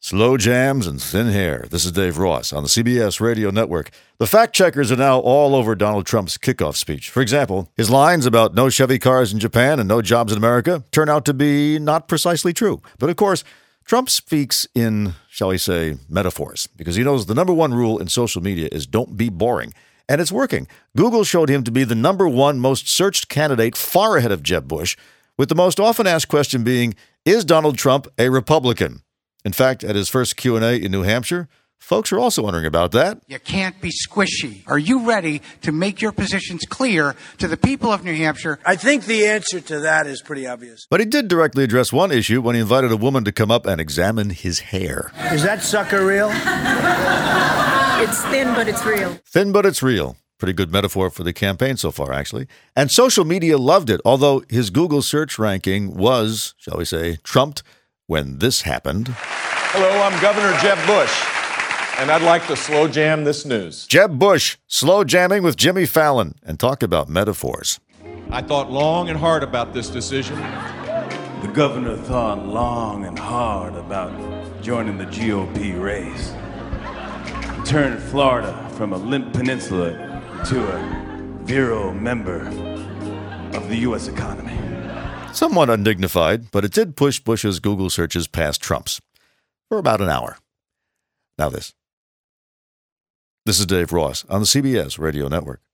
Slow jams and thin hair. This is Dave Ross on the CBS Radio Network. The fact checkers are now all over Donald Trump's kickoff speech. For example, his lines about no Chevy cars in Japan and no jobs in America turn out to be not precisely true. But of course, Trump speaks in, shall we say, metaphors, because he knows the number one rule in social media is don't be boring. And it's working. Google showed him to be the number one most searched candidate, far ahead of Jeb Bush, with the most often asked question being, is Donald Trump a Republican? In fact, at his first Q&A in New Hampshire, folks are also wondering about that. You can't be squishy. Are you ready to make your positions clear to the people of New Hampshire? I think the answer to that is pretty obvious. But he did directly address one issue when he invited a woman to come up and examine his hair. Is that sucker real? It's thin, but it's real. Thin, but it's real. Pretty good metaphor for the campaign so far, actually. And social media loved it, although his Google search ranking was, shall we say, trumped when this happened. Hello, I'm Governor Jeb Bush, and I'd like to slow jam this news. Jeb Bush, slow jamming with Jimmy Fallon, and talk about metaphors. I thought long and hard about this decision. The governor thought long and hard about joining the GOP race. Turned Florida from a limp peninsula to a virile member of the U.S. economy. Somewhat undignified, but it did push Bush's Google searches past Trump's for about an hour. Now this. This is Dave Ross on the CBS Radio Network.